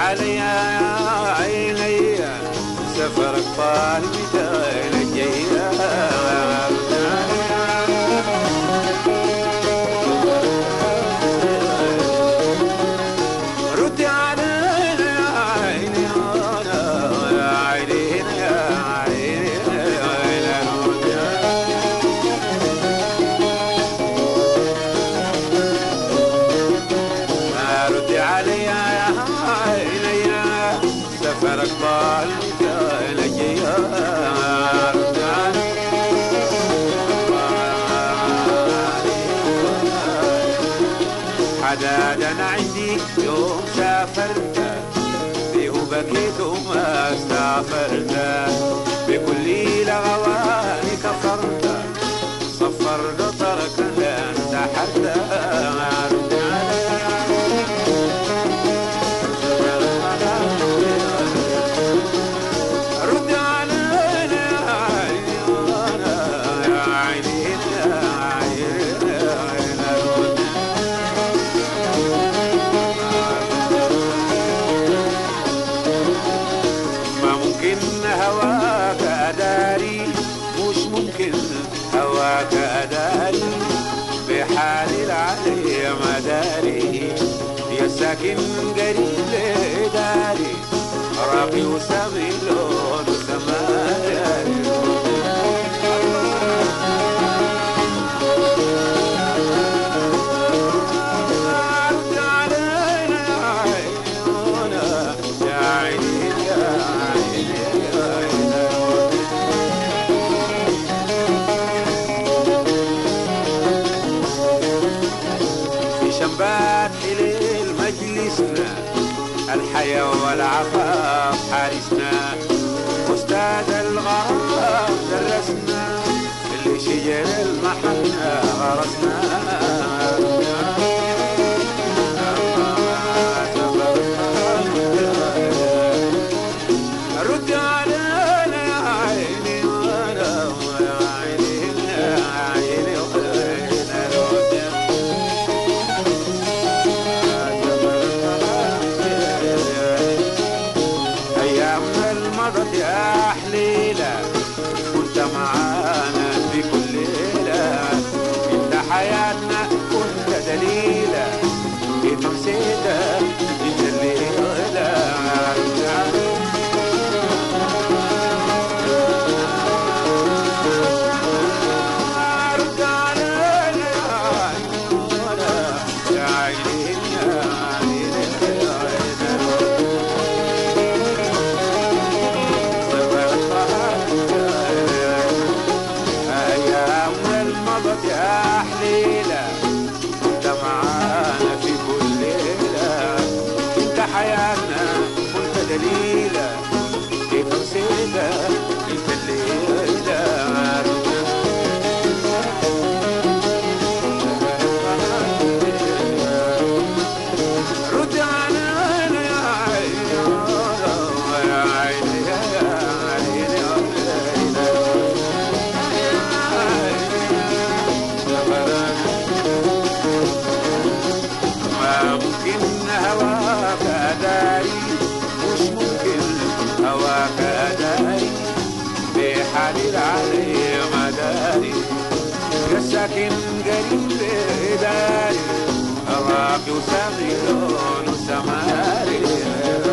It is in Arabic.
علي يا عيني سفرك طال مثال الجيال ردي علي يا عيني يا عيني يا عيني ردي علي يا عيني سفرك طال مثال الجيال حداد انا عندي يوم سافرت فيه بكيت وما استغفرت بكل لغواني كفرت صفرت طرك انسحرت رد علينا يا عيني يا عيني ما ممكن هواك أداري مش ممكن هواك أداري بحالي العلي مداري يا ساكن قريب لداري راقي وسامي لون وسماري رد علينا يا عيني يا عيني يا عيني في شمبات ليل مجلسنا الحياة والعفاف حارسنا أستاذ الغرام درسنا اللي شجر المحنة غرسنا رد علينا يا عيني وانا يا عيني يا عيني أيامنا المضت يا حليلة كنت معانا في كل ليلة انت حياتنا كنت دليلة كيف نسيتك انت الليلة رد علينا يا عيني يا عيني يا أيامنا المضت يا حليلة كنت معانا في كل ليلة انت حياتنا كنت دليلة كيف نسيتك انت الليلة رد علينا يا عيني يا عيني يا عيني ما ممكن هواك أداري مش ممكن هواك أداري بحالي العلي مداري يا ساكن قريب داري راقي وسامي لون وسماري